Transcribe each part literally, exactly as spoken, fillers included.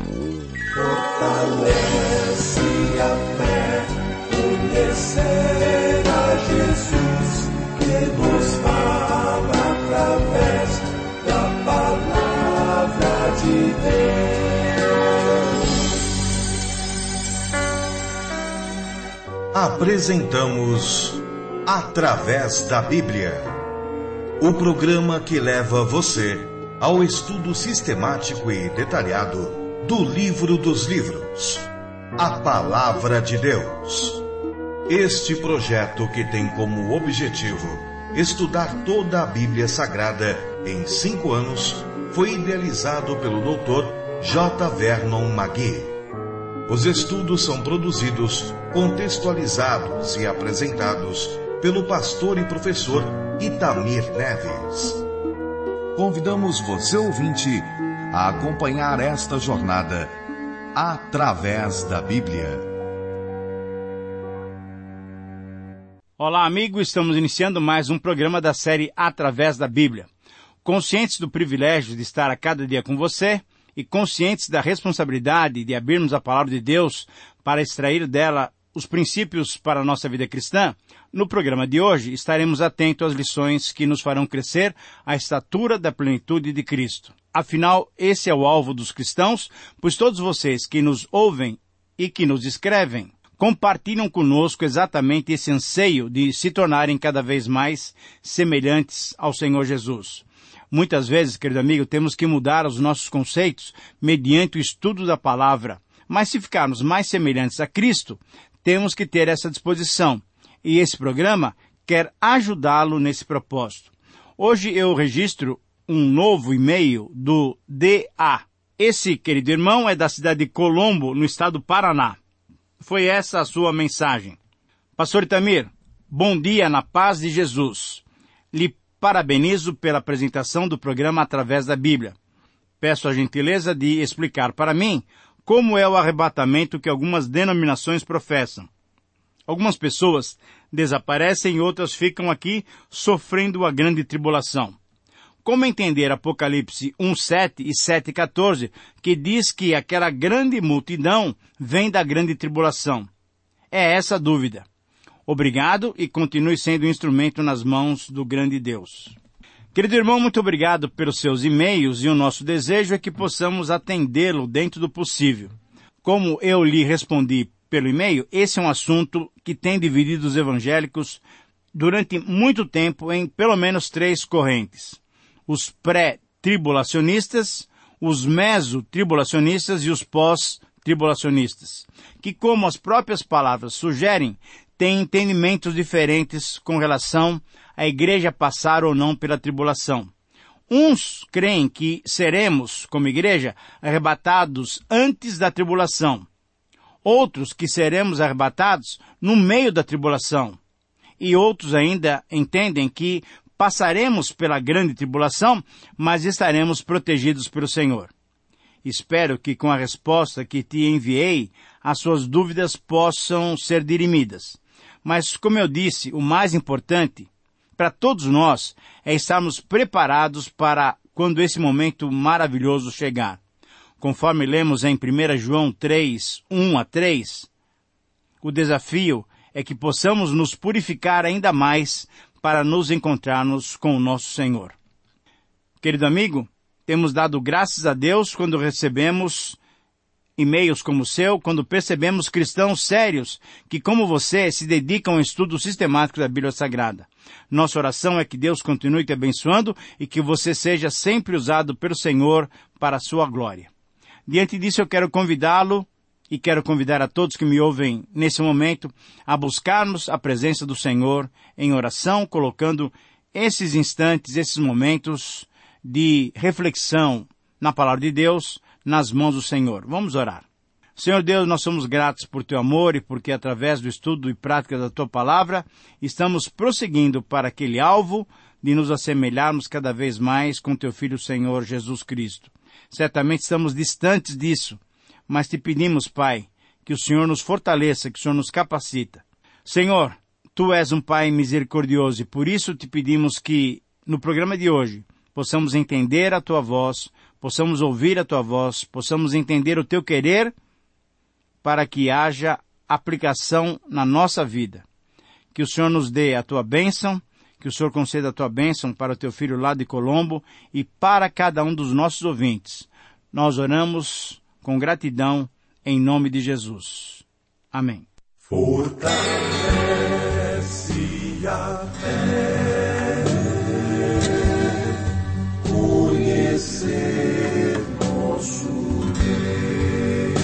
Fortalece a fé, conhecer a Jesus, que nos fala através da palavra de Deus. Apresentamos Através da Bíblia, o programa que leva você ao estudo sistemático e detalhado do livro dos livros, a Palavra de Deus. Este projeto, que tem como objetivo estudar toda a Bíblia Sagrada em cinco anos, foi idealizado pelo doutor J. Vernon McGee. Os estudos são produzidos, contextualizados e apresentados pelo pastor e professor Itamir Neves. Convidamos você, ouvinte, a acompanhar esta jornada através da Bíblia. Olá, amigo, estamos iniciando mais um programa da série Através da Bíblia. Conscientes do privilégio de estar a cada dia com você e conscientes da responsabilidade de abrirmos a palavra de Deus para extrair dela os princípios para a nossa vida cristã, no programa de hoje estaremos atentos às lições que nos farão crescer à estatura da plenitude de Cristo. Afinal, esse é o alvo dos cristãos, pois todos vocês que nos ouvem e que nos escrevem compartilham conosco exatamente esse anseio de se tornarem cada vez mais semelhantes ao Senhor Jesus. Muitas vezes, querido amigo, temos que mudar os nossos conceitos mediante o estudo da palavra, mas se ficarmos mais semelhantes a Cristo, temos que ter essa disposição, e esse programa quer ajudá-lo nesse propósito. Hoje eu registro um novo e-mail do D A. Esse querido irmão é da cidade de Colombo, no estado do Paraná. Foi essa a sua mensagem. Pastor Itamir, bom dia na paz de Jesus. Lhe parabenizo pela apresentação do programa através da Bíblia. Peço a gentileza de explicar para mim como é o arrebatamento que algumas denominações professam. Algumas pessoas desaparecem e outras ficam aqui sofrendo a grande tribulação. Como entender Apocalipse um, sete e sete, quatorze, que diz que aquela grande multidão vem da grande tribulação? É essa a dúvida. Obrigado e continue sendo um instrumento nas mãos do grande Deus. Querido irmão, muito obrigado pelos seus e-mails e o nosso desejo é que possamos atendê-lo dentro do possível. Como eu lhe respondi pelo e-mail, esse é um assunto que tem dividido os evangélicos durante muito tempo em pelo menos três correntes. Os pré-tribulacionistas, os meso-tribulacionistas e os pós-tribulacionistas, que, como as próprias palavras sugerem, têm entendimentos diferentes com relação à igreja passar ou não pela tribulação. Uns creem que seremos, como igreja, arrebatados antes da tribulação. Outros que seremos arrebatados no meio da tribulação. E outros ainda entendem que passaremos pela grande tribulação, mas estaremos protegidos pelo Senhor. Espero que com a resposta que te enviei, as suas dúvidas possam ser dirimidas. Mas, como eu disse, o mais importante para todos nós é estarmos preparados para quando esse momento maravilhoso chegar. Conforme lemos em primeira João três, um a três, o desafio é que possamos nos purificar ainda mais para nos encontrarmos com o nosso Senhor. Querido amigo, temos dado graças a Deus quando recebemos e-mails como o seu, quando percebemos cristãos sérios que, como você, se dedicam ao estudo sistemático da Bíblia Sagrada. Nossa oração é que Deus continue te abençoando e que você seja sempre usado pelo Senhor para a sua glória. Diante disso, eu quero convidá-lo e quero convidar a todos que me ouvem nesse momento a buscarmos a presença do Senhor em oração, colocando esses instantes, esses momentos de reflexão na palavra de Deus nas mãos do Senhor. Vamos orar. Senhor Deus, nós somos gratos por Teu amor e porque através do estudo e prática da Tua palavra estamos prosseguindo para aquele alvo de nos assemelharmos cada vez mais com Teu Filho Senhor Jesus Cristo. Certamente estamos distantes disso, mas Te pedimos, Pai, que o Senhor nos fortaleça, que o Senhor nos capacita. Senhor, Tu és um Pai misericordioso e por isso Te pedimos que no programa de hoje possamos entender a Tua voz, possamos ouvir a Tua voz, possamos entender o Teu querer, para que haja aplicação na nossa vida. Que o Senhor nos dê a Tua bênção, que o Senhor conceda a Tua bênção para o Teu filho lá de Colombo e para cada um dos nossos ouvintes. Nós oramos com gratidão em nome de Jesus. Amém. Fortalece a fé, conhecer nosso Deus.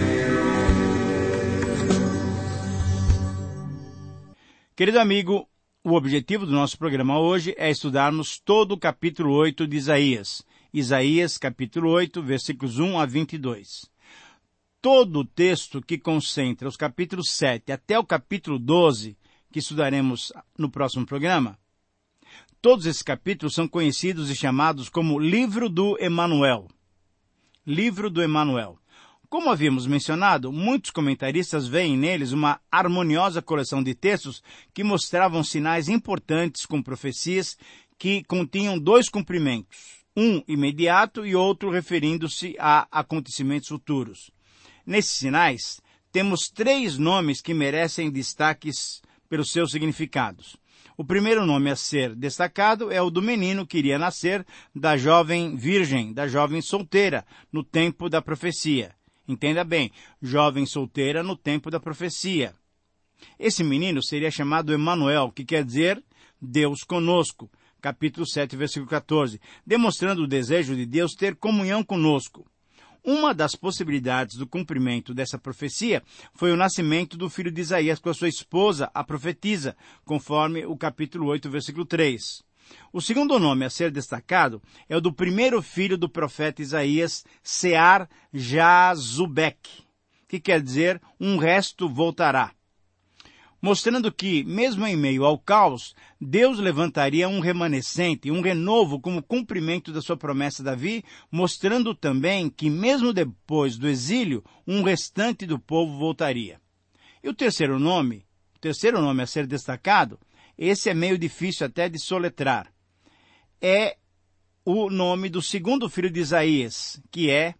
Querido amigo, o objetivo do nosso programa hoje é estudarmos todo o capítulo oito de Isaías. Isaías, capítulo oito, versículos um a vinte e dois. Todo o texto que concentra os capítulos sete até o capítulo doze, que estudaremos no próximo programa, todos esses capítulos são conhecidos e chamados como Livro do Emanuel. Livro do Emanuel. Como havíamos mencionado, muitos comentaristas veem neles uma harmoniosa coleção de textos que mostravam sinais importantes com profecias que continham dois cumprimentos, um imediato e outro referindo-se a acontecimentos futuros. Nesses sinais, temos três nomes que merecem destaques pelos seus significados. O primeiro nome a ser destacado é o do menino que iria nascer da jovem virgem, da jovem solteira, no tempo da profecia. Entenda bem, jovem solteira no tempo da profecia. Esse menino seria chamado Emanuel, que quer dizer Deus conosco, capítulo sete, versículo quatorze, demonstrando o desejo de Deus ter comunhão conosco. Uma das possibilidades do cumprimento dessa profecia foi o nascimento do filho de Isaías com a sua esposa, a profetisa, conforme o capítulo oito, versículo três. O segundo nome a ser destacado é o do primeiro filho do profeta Isaías, Sear-Jazubek, que quer dizer um resto voltará. Mostrando que, mesmo em meio ao caos, Deus levantaria um remanescente, um renovo como cumprimento da sua promessa a Davi, mostrando também que, mesmo depois do exílio, um restante do povo voltaria. E o terceiro nome, o terceiro nome a ser destacado, esse é meio difícil até de soletrar, é o nome do segundo filho de Isaías, que é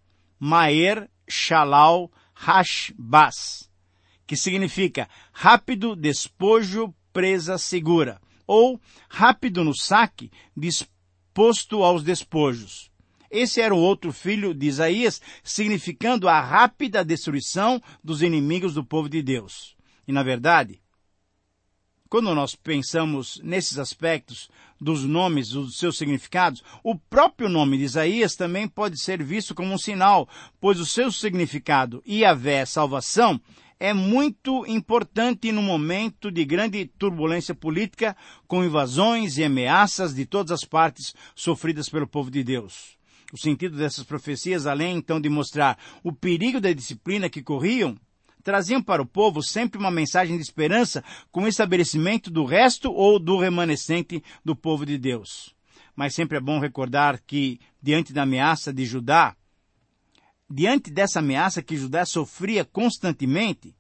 Maer-Shalal-Hash-Baz, que significa rápido despojo, presa segura, ou rápido no saque, disposto aos despojos. Esse era o outro filho de Isaías, significando a rápida destruição dos inimigos do povo de Deus. E, na verdade, quando nós pensamos nesses aspectos dos nomes, dos seus significados, o próprio nome de Isaías também pode ser visto como um sinal, pois o seu significado, Yahvé, salvação, é muito importante no momento de grande turbulência política, com invasões e ameaças de todas as partes sofridas pelo povo de Deus. O sentido dessas profecias, além então de mostrar o perigo da disciplina que corriam, traziam para o povo sempre uma mensagem de esperança com o estabelecimento do resto ou do remanescente do povo de Deus. Mas sempre é bom recordar que, diante da ameaça de Judá, diante dessa ameaça que Judá sofria constantemente,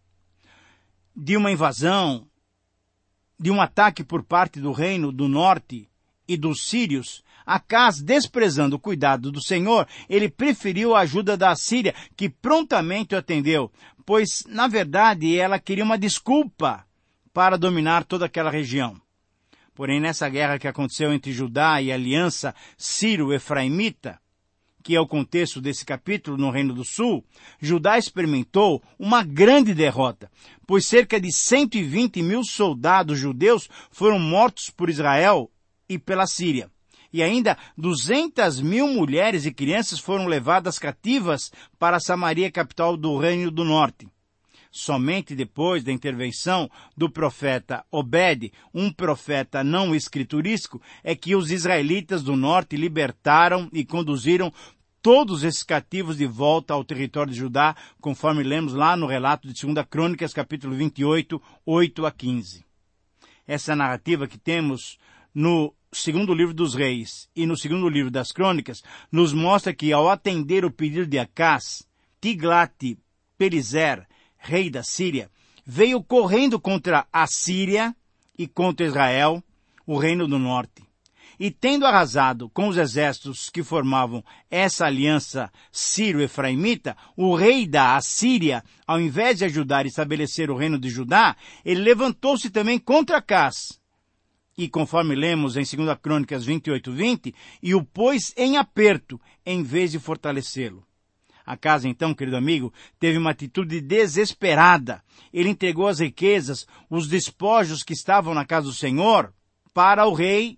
de uma invasão, de um ataque por parte do reino do norte e dos sírios, Acaz, desprezando o cuidado do Senhor, ele preferiu a ajuda da Assíria, que prontamente o atendeu, pois, na verdade, ela queria uma desculpa para dominar toda aquela região. Porém, nessa guerra que aconteceu entre Judá e a aliança sírio-efraimita, que é o contexto desse capítulo no Reino do Sul, Judá experimentou uma grande derrota, pois cerca de cento e vinte mil soldados judeus foram mortos por Israel e pela Síria. E ainda duzentas mil mulheres e crianças foram levadas cativas para Samaria, capital do Reino do Norte. Somente depois da intervenção do profeta Obed, um profeta não escriturístico, é que os israelitas do norte libertaram e conduziram todos esses cativos de volta ao território de Judá, conforme lemos lá no relato de segunda Crônicas, capítulo vinte e oito, oito a quinze. Essa narrativa que temos no segundo livro dos Reis e no segundo livro das Crônicas nos mostra que, ao atender o pedido de Acaz, Tiglat-Pileser, rei da Síria, veio correndo contra a Síria e contra Israel, o reino do norte. E tendo arrasado com os exércitos que formavam essa aliança sírio-efraimita, o rei da Assíria, ao invés de ajudar a estabelecer o reino de Judá, ele levantou-se também contra Acás. E conforme lemos em segunda Crônicas vinte e oito, vinte, e o pôs em aperto, em vez de fortalecê-lo. Acás, então, querido amigo, teve uma atitude desesperada. Ele entregou as riquezas, os despojos que estavam na casa do Senhor, para o rei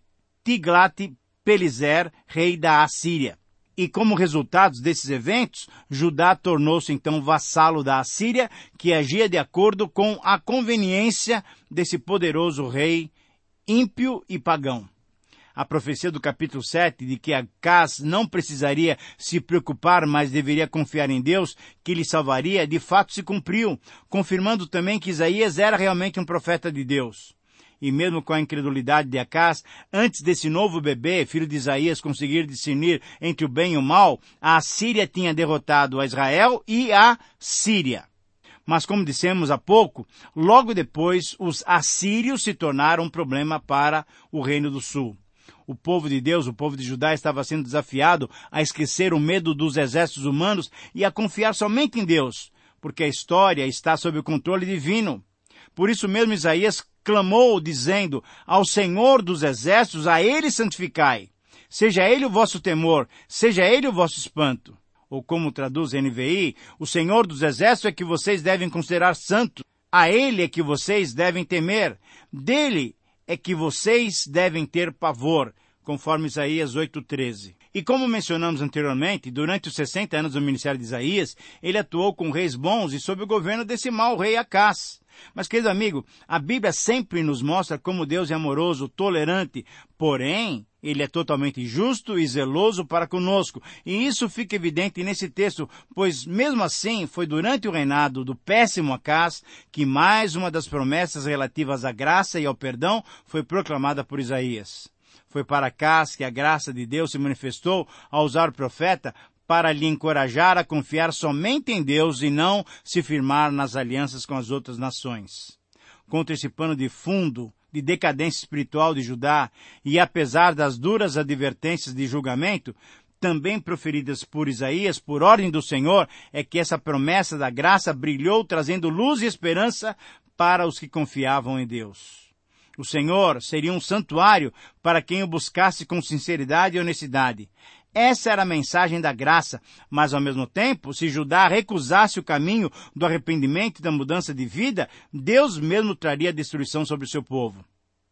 Tiglat-Pileser, rei da Assíria. E como resultado desses eventos, Judá tornou-se então vassalo da Assíria, que agia de acordo com a conveniência desse poderoso rei ímpio e pagão. A profecia do capítulo sete, de que Acás não precisaria se preocupar, mas deveria confiar em Deus, que lhe salvaria, de fato se cumpriu, confirmando também que Isaías era realmente um profeta de Deus. E mesmo com a incredulidade de Acás, antes desse novo bebê, filho de Isaías, conseguir discernir entre o bem e o mal, a Assíria tinha derrotado a Israel e a Síria. Mas como dissemos há pouco, logo depois os assírios se tornaram um problema para o Reino do Sul. O povo de Deus, o povo de Judá, estava sendo desafiado a esquecer o medo dos exércitos humanos e a confiar somente em Deus, porque a história está sob o controle divino. Por isso mesmo Isaías clamou, dizendo: ao Senhor dos exércitos, a Ele santificai. Seja Ele o vosso temor, seja Ele o vosso espanto. Ou como traduz a N V I, o Senhor dos exércitos é que vocês devem considerar santo. A Ele é que vocês devem temer. Dele é que vocês devem ter pavor, conforme Isaías oito, treze. E como mencionamos anteriormente, durante os sessenta anos do ministério de Isaías, ele atuou com reis bons e sob o governo desse mau rei Acás. Mas, querido amigo, a Bíblia sempre nos mostra como Deus é amoroso, tolerante, porém, Ele é totalmente justo e zeloso para conosco. E isso fica evidente nesse texto, pois mesmo assim foi durante o reinado do péssimo Acás que mais uma das promessas relativas à graça e ao perdão foi proclamada por Isaías. Foi para Acás que a graça de Deus se manifestou ao usar o profeta para lhe encorajar a confiar somente em Deus e não se firmar nas alianças com as outras nações. Contra esse pano de fundo de decadência espiritual de Judá, e apesar das duras advertências de julgamento, também proferidas por Isaías, por ordem do Senhor, é que essa promessa da graça brilhou, trazendo luz e esperança para os que confiavam em Deus. O Senhor seria um santuário para quem o buscasse com sinceridade e honestidade. Essa era a mensagem da graça, mas ao mesmo tempo, se Judá recusasse o caminho do arrependimento e da mudança de vida, Deus mesmo traria a destruição sobre o seu povo.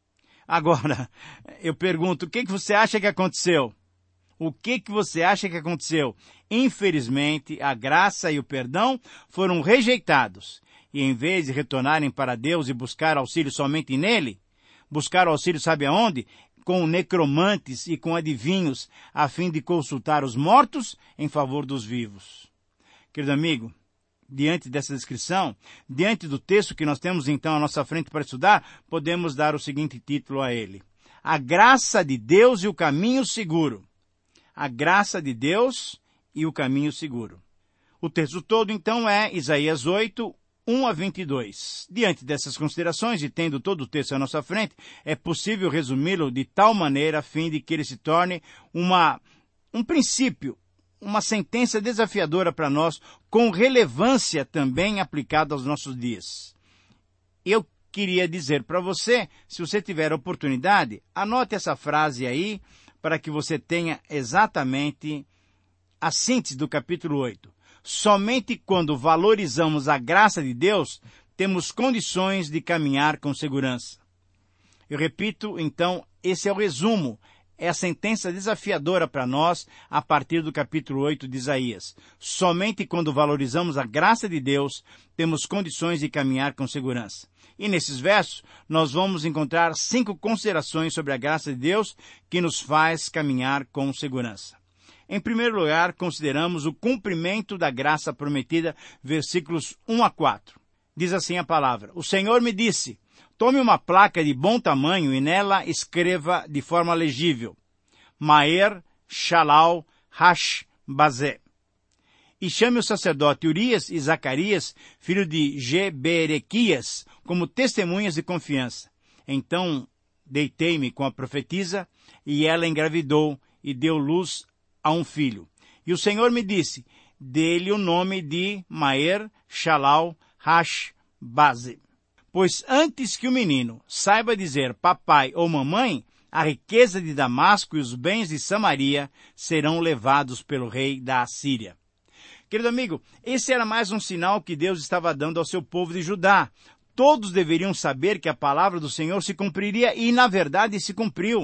Agora, eu pergunto, o que, que você acha que aconteceu? O que, que você acha que aconteceu? Infelizmente, a graça e o perdão foram rejeitados. E em vez de retornarem para Deus e buscar auxílio somente nele, buscar auxílio sabe aonde? Com necromantes e com adivinhos, a fim de consultar os mortos em favor dos vivos. Querido amigo, diante dessa descrição, diante do texto que nós temos então à nossa frente para estudar, podemos dar o seguinte título a ele: A graça de Deus e o caminho seguro. A graça de Deus e o caminho seguro. O texto todo então é Isaías oito, um a vinte e dois. Diante dessas considerações, e tendo todo o texto à nossa frente, é possível resumi-lo de tal maneira a fim de que ele se torne uma, um princípio, uma sentença desafiadora para nós, com relevância também aplicada aos nossos dias. Eu queria dizer para você, se você tiver a oportunidade, anote essa frase aí, para que você tenha exatamente a síntese do capítulo oito. Somente quando valorizamos a graça de Deus, temos condições de caminhar com segurança. Eu repito, então, esse é o resumo, é a sentença desafiadora para nós a partir do capítulo oito de Isaías. Somente quando valorizamos a graça de Deus, temos condições de caminhar com segurança. E nesses versos, nós vamos encontrar cinco considerações sobre a graça de Deus que nos faz caminhar com segurança. Em primeiro lugar, consideramos o cumprimento da graça prometida, versículos um a quatro. Diz assim a palavra: O Senhor me disse, tome uma placa de bom tamanho e nela escreva de forma legível: Maer Shalal Hash Bazé. E chame o sacerdote Urias e Zacarias, filho de Geberequias, como testemunhas de confiança. Então deitei-me com a profetisa, e ela engravidou e deu luz a um filho. E o Senhor me disse, dê-lhe o nome de Maer Shalal Hash-Baze. Pois antes que o menino saiba dizer papai ou mamãe, a riqueza de Damasco e os bens de Samaria serão levados pelo rei da Assíria. Querido amigo, esse era mais um sinal que Deus estava dando ao seu povo de Judá. Todos deveriam saber que a palavra do Senhor se cumpriria e, na verdade, se cumpriu.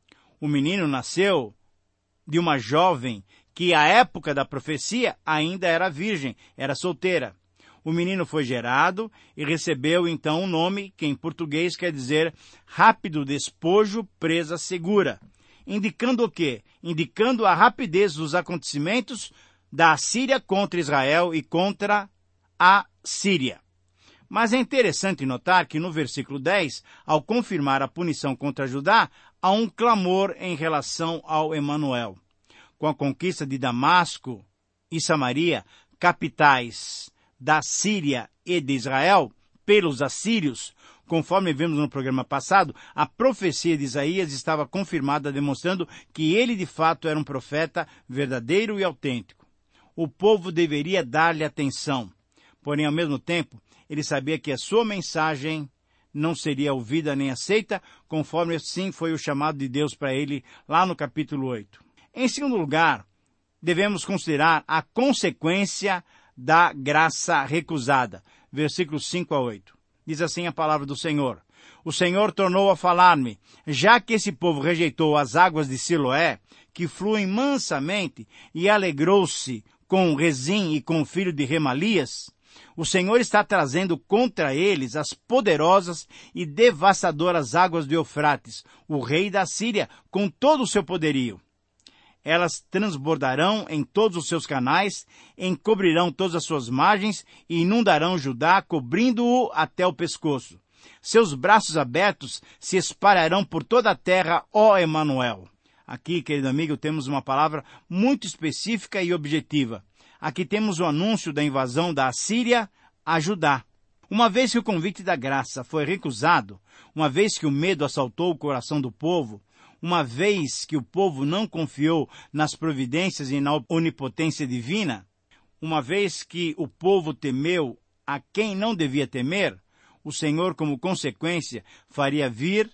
O menino nasceu de uma jovem que, à época da profecia, ainda era virgem, era solteira. O menino foi gerado e recebeu, então, um nome que, em português, quer dizer rápido despojo, presa segura. Indicando o quê? Indicando a rapidez dos acontecimentos da Assíria contra Israel e contra a Síria. Mas é interessante notar que no versículo dez, ao confirmar a punição contra Judá, há um clamor em relação ao Emanuel. Com a conquista de Damasco e Samaria, capitais da Síria e de Israel, pelos assírios, conforme vimos no programa passado, a profecia de Isaías estava confirmada, demonstrando que ele de fato era um profeta verdadeiro e autêntico. O povo deveria dar-lhe atenção, porém, ao mesmo tempo, ele sabia que a sua mensagem não seria ouvida nem aceita, conforme assim foi o chamado de Deus para ele lá no capítulo oito. Em segundo lugar, devemos considerar a consequência da graça recusada. Versículos cinco a oito. Diz assim a palavra do Senhor. O Senhor tornou a falar-me, já que esse povo rejeitou as águas de Siloé, que fluem mansamente, e alegrou-se com Rezim e com o filho de Remalias, o Senhor está trazendo contra eles as poderosas e devastadoras águas do Eufrates, o rei da Síria, com todo o seu poderio. Elas transbordarão em todos os seus canais, encobrirão todas as suas margens e inundarão Judá, cobrindo-o até o pescoço. Seus braços abertos se espalharão por toda a terra, ó Emanuel. Aqui, querido amigo, temos uma palavra muito específica e objetiva. Aqui temos o anúncio da invasão da Assíria a Judá. Uma vez que o convite da graça foi recusado, uma vez que o medo assaltou o coração do povo, uma vez que o povo não confiou nas providências e na onipotência divina, uma vez que o povo temeu a quem não devia temer, o Senhor, como consequência, faria vir,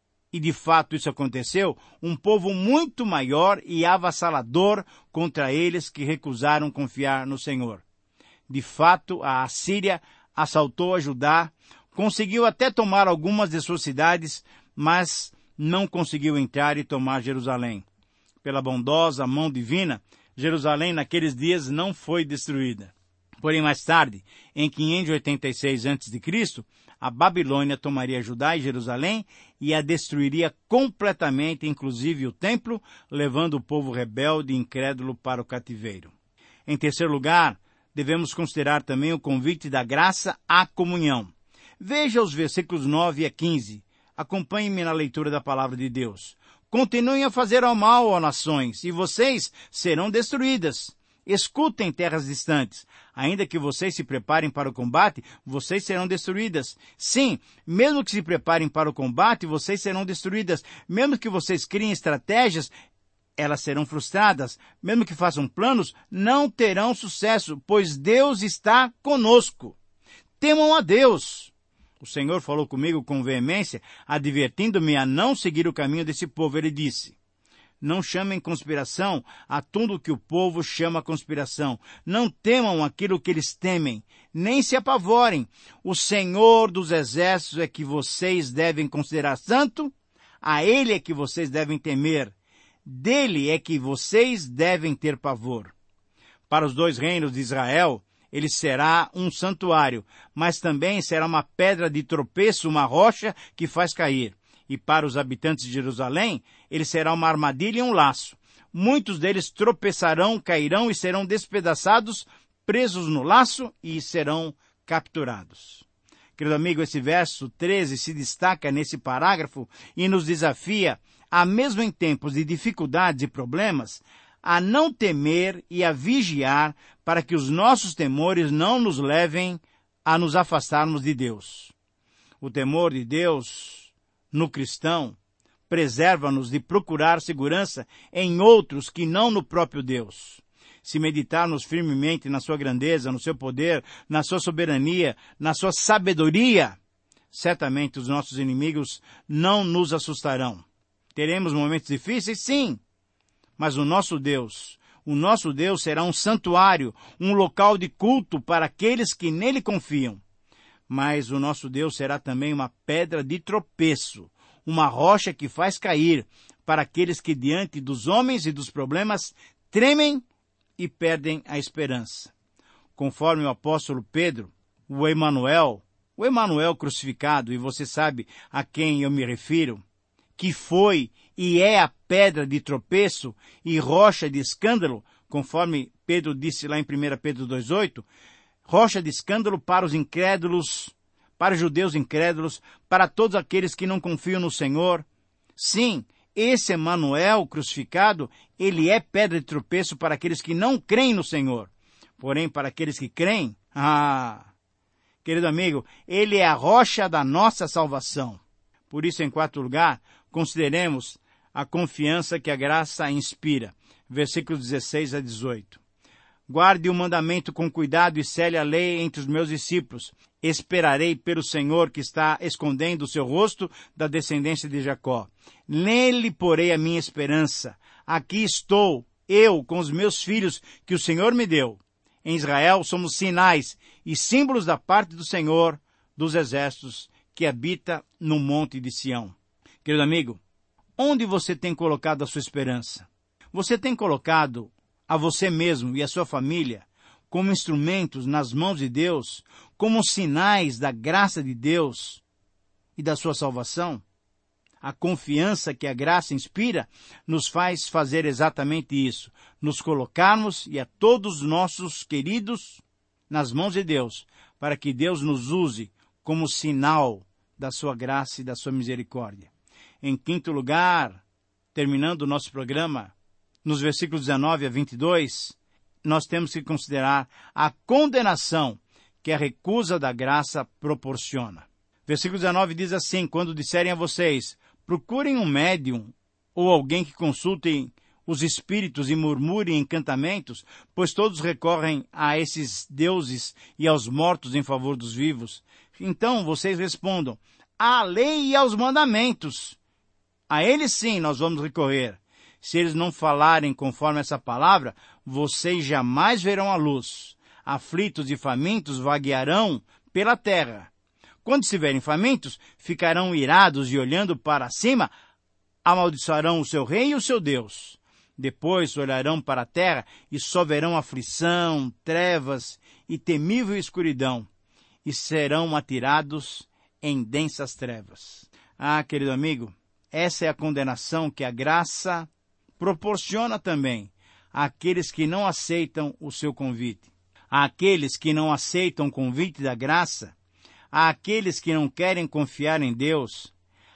e de fato isso aconteceu, um povo muito maior e avassalador contra eles que recusaram confiar no Senhor. De fato, a Assíria assaltou a Judá, conseguiu até tomar algumas de suas cidades, mas não conseguiu entrar e tomar Jerusalém. Pela bondosa mão divina, Jerusalém naqueles dias não foi destruída. Porém, mais tarde, em quinhentos e oitenta e seis antes de Cristo, a Babilônia tomaria Judá e Jerusalém e a destruiria completamente, inclusive o templo, levando o povo rebelde e incrédulo para o cativeiro. Em terceiro lugar, devemos considerar também o convite da graça à comunhão. Veja os versículos nove a quinze. Acompanhe-me na leitura da palavra de Deus. Continuem a fazer ao mal, ó nações, e vocês serão destruídas. Escutem, terras distantes. Ainda que vocês se preparem para o combate, vocês serão destruídas. Sim, mesmo que se preparem para o combate, vocês serão destruídas. Mesmo que vocês criem estratégias, elas serão frustradas. Mesmo que façam planos, não terão sucesso, pois Deus está conosco. Temam a Deus. O Senhor falou comigo com veemência, advertindo-me a não seguir o caminho desse povo. Ele disse: não chamem conspiração a tudo que o povo chama conspiração. Não temam aquilo que eles temem, nem se apavorem. O Senhor dos Exércitos é que vocês devem considerar santo, a Ele é que vocês devem temer, dele é que vocês devem ter pavor. Para os dois reinos de Israel, ele será um santuário, mas também será uma pedra de tropeço, uma rocha que faz cair. E para os habitantes de Jerusalém, ele será uma armadilha e um laço. Muitos deles tropeçarão, cairão e serão despedaçados, presos no laço e serão capturados. Querido amigo, esse verso treze se destaca nesse parágrafo e nos desafia, a mesmo em tempos de dificuldades e problemas, a não temer e a vigiar para que os nossos temores não nos levem a nos afastarmos de Deus. O temor de Deus no cristão preserva-nos de procurar segurança em outros que não no próprio Deus. Se meditarmos firmemente na sua grandeza, no seu poder, na sua soberania, na sua sabedoria, certamente os nossos inimigos não nos assustarão. Teremos momentos difíceis? Sim, mas o nosso Deus, o nosso Deus será um santuário, um local de culto para aqueles que nele confiam. Mas o nosso Deus será também uma pedra de tropeço, uma rocha que faz cair para aqueles que diante dos homens e dos problemas tremem e perdem a esperança. Conforme o apóstolo Pedro, o Emanuel, o Emanuel crucificado, e você sabe a quem eu me refiro, que foi e é a pedra de tropeço e rocha de escândalo, conforme Pedro disse lá em primeira Pedro dois oito, rocha de escândalo para os incrédulos, para os judeus incrédulos, para todos aqueles que não confiam no Senhor. Sim, esse Emanuel crucificado, ele é pedra de tropeço para aqueles que não creem no Senhor. Porém, para aqueles que creem, ah, querido amigo, ele é a rocha da nossa salvação. Por isso, em quarto lugar, consideremos a confiança que a graça inspira. Versículos dezesseis a dezoito. Guarde o mandamento com cuidado e cele a lei entre os meus discípulos. Esperarei pelo Senhor que está escondendo o seu rosto da descendência de Jacó. Nele porei a minha esperança. Aqui estou, eu, com os meus filhos que o Senhor me deu. Em Israel somos sinais e símbolos da parte do Senhor dos exércitos que habita no monte de Sião. Querido amigo, onde você tem colocado a sua esperança? Você tem colocado a você mesmo e a sua família como instrumentos nas mãos de Deus, como sinais da graça de Deus e da sua salvação? A confiança que a graça inspira nos faz fazer exatamente isso, nos colocarmos e a todos nossos queridos nas mãos de Deus, para que Deus nos use como sinal da sua graça e da sua misericórdia. Em quinto lugar, terminando o nosso programa, nos versículos dezenove a vinte e dois, nós temos que considerar a condenação que a recusa da graça proporciona. Versículo dezenove diz assim: quando disserem a vocês, procurem um médium ou alguém que consultem os espíritos e murmurem encantamentos, pois todos recorrem a esses deuses e aos mortos em favor dos vivos. Então vocês respondam, à lei e aos mandamentos. A eles sim nós vamos recorrer. Se eles não falarem conforme essa palavra, vocês jamais verão a luz. Aflitos e famintos vaguearão pela terra. Quando estiverem famintos, ficarão irados e olhando para cima, amaldiçoarão o seu rei e o seu Deus. Depois olharão para a terra e só verão aflição, trevas e temível escuridão, e serão atirados em densas trevas. Ah, querido amigo, essa é a condenação que a graça proporciona também àqueles que não aceitam o seu convite. Àqueles que não aceitam o convite da graça, àqueles que não querem confiar em Deus,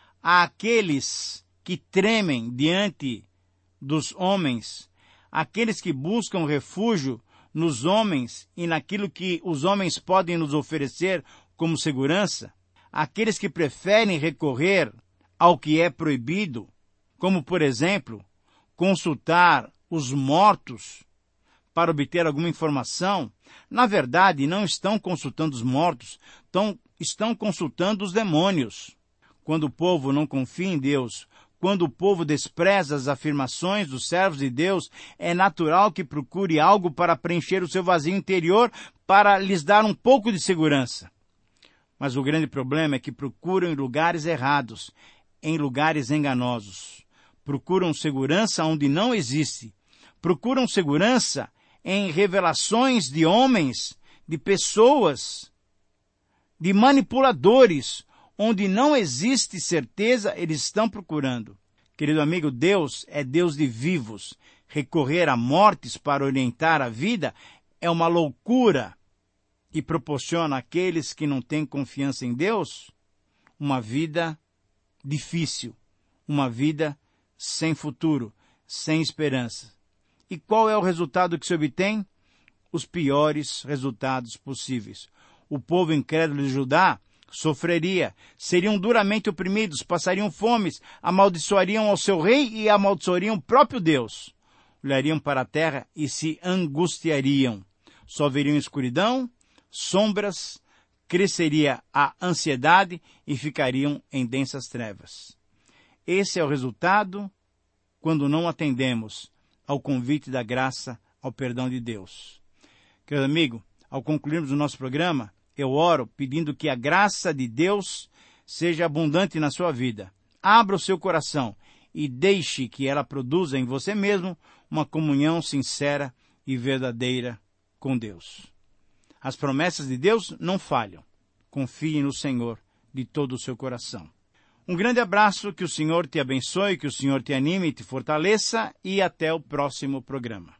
àqueles que tremem diante dos homens, àqueles que buscam refúgio nos homens e naquilo que os homens podem nos oferecer como segurança, àqueles que preferem recorrer ao que é proibido, como, por exemplo, consultar os mortos para obter alguma informação, na verdade não estão consultando os mortos, estão, estão consultando os demônios. Quando o povo não confia em Deus, quando o povo despreza as afirmações dos servos de Deus, é natural que procure algo para preencher o seu vazio interior, para lhes dar um pouco de segurança. Mas o grande problema é que procuram em lugares errados, em lugares enganosos. Procuram segurança onde não existe. Procuram segurança em revelações de homens, de pessoas, de manipuladores, onde não existe certeza, eles estão procurando. Querido amigo, Deus é Deus de vivos. Recorrer a mortes para orientar a vida é uma loucura e proporciona àqueles que não têm confiança em Deus uma vida difícil, uma vida sem futuro, sem esperança. E qual é o resultado que se obtém? Os piores resultados possíveis. O povo incrédulo de Judá sofreria, seriam duramente oprimidos, passariam fomes, amaldiçoariam ao seu rei e amaldiçoariam o próprio Deus. Olhariam para a terra e se angustiariam. Só veriam escuridão, sombras, cresceria a ansiedade e ficariam em densas trevas. Esse é o resultado quando não atendemos ao convite da graça, ao perdão de Deus. Querido amigo, ao concluirmos o nosso programa, eu oro pedindo que a graça de Deus seja abundante na sua vida. Abra o seu coração e deixe que ela produza em você mesmo uma comunhão sincera e verdadeira com Deus. As promessas de Deus não falham. Confie no Senhor de todo o seu coração. Um grande abraço, que o Senhor te abençoe, que o Senhor te anime e te fortaleça, e até o próximo programa.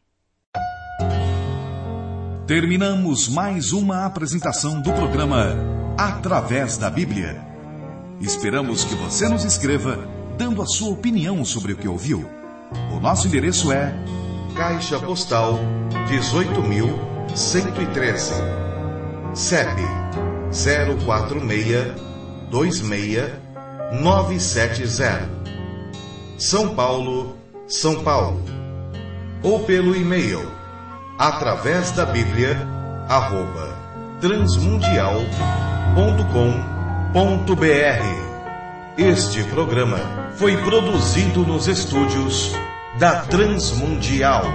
Terminamos mais uma apresentação do programa Através da Bíblia. Esperamos que você nos escreva, dando a sua opinião sobre o que ouviu. O nosso endereço é Caixa Postal dezoito mil cento e treze, C E P zero quatro seis dois seis nove sete zero, São Paulo, São Paulo. Ou pelo e-mail através da Bíblia arroba transmundial ponto com ponto br. Este programa foi produzido nos estúdios da Transmundial.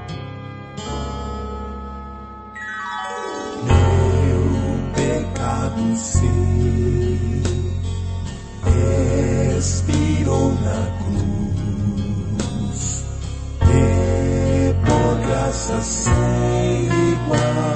Meu pecado se expirou na cruz, e por graça sem igual